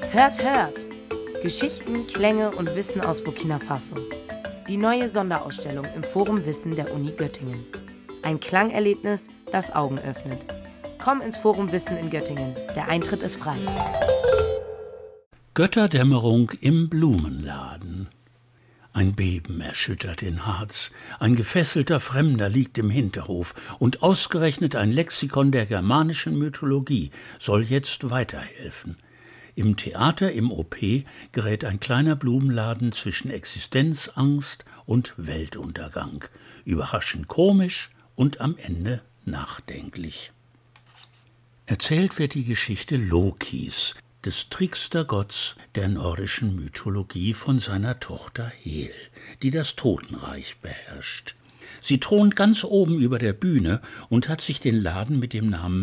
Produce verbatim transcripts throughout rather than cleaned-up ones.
Hört, hört! Geschichten, Klänge und Wissen aus Burkina Faso. Die neue Sonderausstellung im Forum Wissen der Uni Göttingen. Ein Klangerlebnis, das Augen öffnet. Komm ins Forum Wissen in Göttingen. Der Eintritt ist frei. Götterdämmerung im Blumenladen. Ein Beben erschüttert den Harz. Ein gefesselter Fremder liegt im Hinterhof. Und ausgerechnet ein Lexikon der germanischen Mythologie soll jetzt weiterhelfen. Im Theater, im O P, gerät ein kleiner Blumenladen zwischen Existenzangst und Weltuntergang. Überraschend komisch und am Ende nachdenklich. Erzählt wird die Geschichte Lokis, des Trickstergotts der nordischen Mythologie, von seiner Tochter Hel, die das Totenreich beherrscht. Sie thront ganz oben über der Bühne und hat sich den Laden mit dem Namen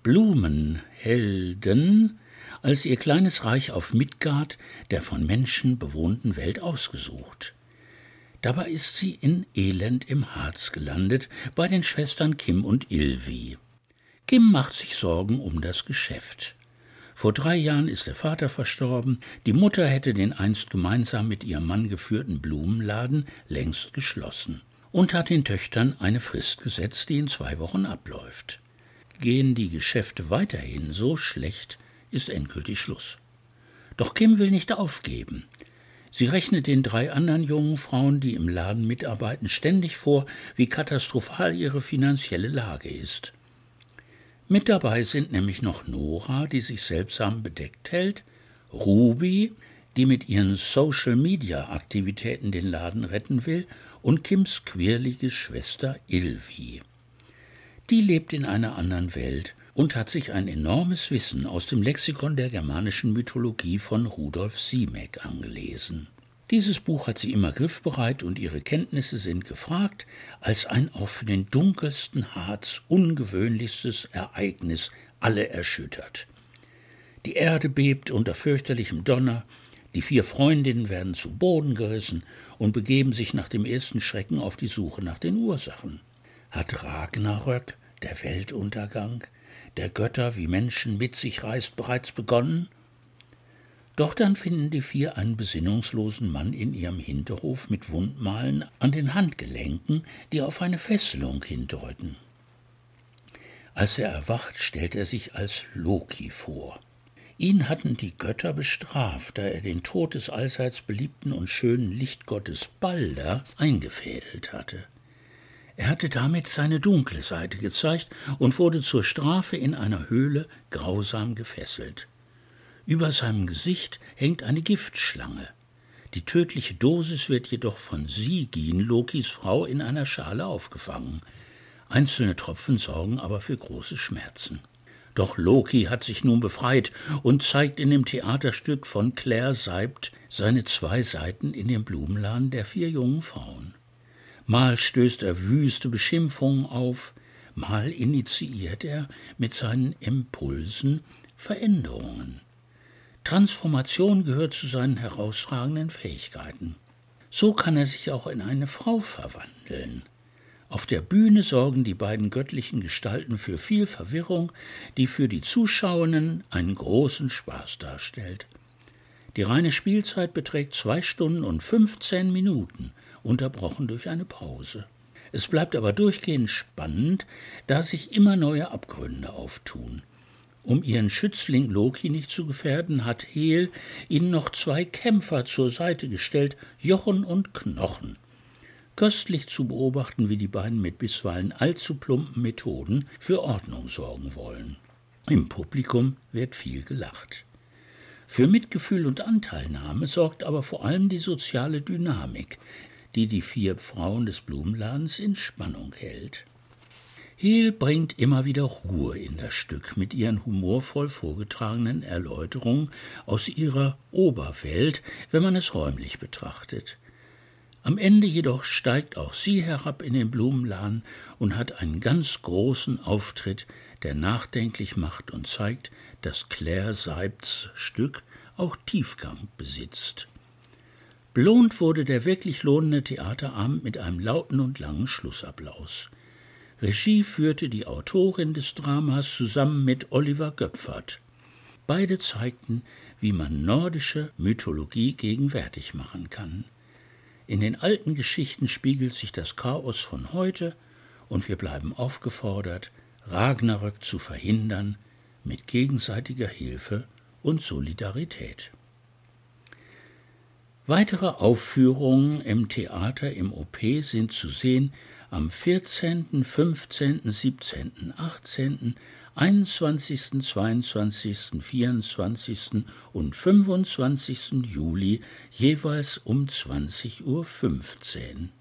Blumenhelden als ihr kleines Reich auf Midgard, der von Menschen bewohnten Welt, ausgesucht. Dabei ist sie in Elend im Harz gelandet, bei den Schwestern Kim und Ilvi. Kim macht sich Sorgen um das Geschäft. Vor drei Jahren ist der Vater verstorben, die Mutter hätte den einst gemeinsam mit ihrem Mann geführten Blumenladen längst geschlossen und hat den Töchtern eine Frist gesetzt, die in zwei Wochen abläuft. Gehen die Geschäfte weiterhin so schlecht, ist endgültig Schluss. Doch Kim will nicht aufgeben. Sie rechnet den drei anderen jungen Frauen, die im Laden mitarbeiten, ständig vor, wie katastrophal ihre finanzielle Lage ist. Mit dabei sind nämlich noch Nora, die sich seltsam bedeckt hält, Ruby, die mit ihren Social-Media-Aktivitäten den Laden retten will, und Kims quirlige Schwester Ilvi. Die lebt in einer anderen Welt und hat sich ein enormes Wissen aus dem Lexikon der germanischen Mythologie von Rudolf Simek angelesen. Dieses Buch hat sie immer griffbereit und ihre Kenntnisse sind gefragt, als ein auch für den dunkelsten Harz ungewöhnlichstes Ereignis alle erschüttert. Die Erde bebt unter fürchterlichem Donner, die vier Freundinnen werden zu Boden gerissen und begeben sich nach dem ersten Schrecken auf die Suche nach den Ursachen. Hat Ragnarök, der Weltuntergang, der Götter wie Menschen mit sich reißt, bereits begonnen? Doch dann finden die vier einen besinnungslosen Mann in ihrem Hinterhof mit Wundmalen an den Handgelenken, die auf eine Fesselung hindeuten. Als er erwacht, stellt er sich als Loki vor. Ihn hatten die Götter bestraft, da er den Tod des allseits beliebten und schönen Lichtgottes Balder eingefädelt hatte. Er hatte damit seine dunkle Seite gezeigt und wurde zur Strafe in einer Höhle grausam gefesselt. Über seinem Gesicht hängt eine Giftschlange. Die tödliche Dosis wird jedoch von Sigyn, Lokis Frau, in einer Schale aufgefangen. Einzelne Tropfen sorgen aber für große Schmerzen. Doch Loki hat sich nun befreit und zeigt in dem Theaterstück von Claire Seibt seine zwei Seiten in dem Blumenladen der vier jungen Frauen. Mal stößt er wüste Beschimpfungen auf, mal initiiert er mit seinen Impulsen Veränderungen. Transformation gehört zu seinen herausragenden Fähigkeiten. So kann er sich auch in eine Frau verwandeln. Auf der Bühne sorgen die beiden göttlichen Gestalten für viel Verwirrung, die für die Zuschauenden einen großen Spaß darstellt. Die reine Spielzeit beträgt zwei Stunden und fünfzehn Minuten, unterbrochen durch eine Pause. Es bleibt aber durchgehend spannend, da sich immer neue Abgründe auftun. Um ihren Schützling Loki nicht zu gefährden, hat Hel ihnen noch zwei Kämpfer zur Seite gestellt, Jochen und Knochen. Köstlich zu beobachten, wie die beiden mit bisweilen allzu plumpen Methoden für Ordnung sorgen wollen. Im Publikum wird viel gelacht. Für Mitgefühl und Anteilnahme sorgt aber vor allem die soziale Dynamik, die die vier Frauen des Blumenladens in Spannung hält. Hel bringt immer wieder Ruhe in das Stück mit ihren humorvoll vorgetragenen Erläuterungen aus ihrer Oberwelt, wenn man es räumlich betrachtet. Am Ende jedoch steigt auch sie herab in den Blumenladen und hat einen ganz großen Auftritt, der nachdenklich macht und zeigt, dass Claire Seibts Stück auch Tiefgang besitzt. Belohnt wurde der wirklich lohnende Theaterabend mit einem lauten und langen Schlussapplaus. Regie führte die Autorin des Dramas zusammen mit Oliver Göpfert. Beide zeigten, wie man nordische Mythologie gegenwärtig machen kann. In den alten Geschichten spiegelt sich das Chaos von heute und wir bleiben aufgefordert, Ragnarök zu verhindern mit gegenseitiger Hilfe und Solidarität. Weitere Aufführungen im Theater im O P sind zu sehen am vierzehnten, fünfzehnten, siebzehnten, achtzehnten, einundzwanzigsten, zweiundzwanzigsten, vierundzwanzigsten und fünfundzwanzigsten Juli jeweils um zwanzig Uhr fünfzehn.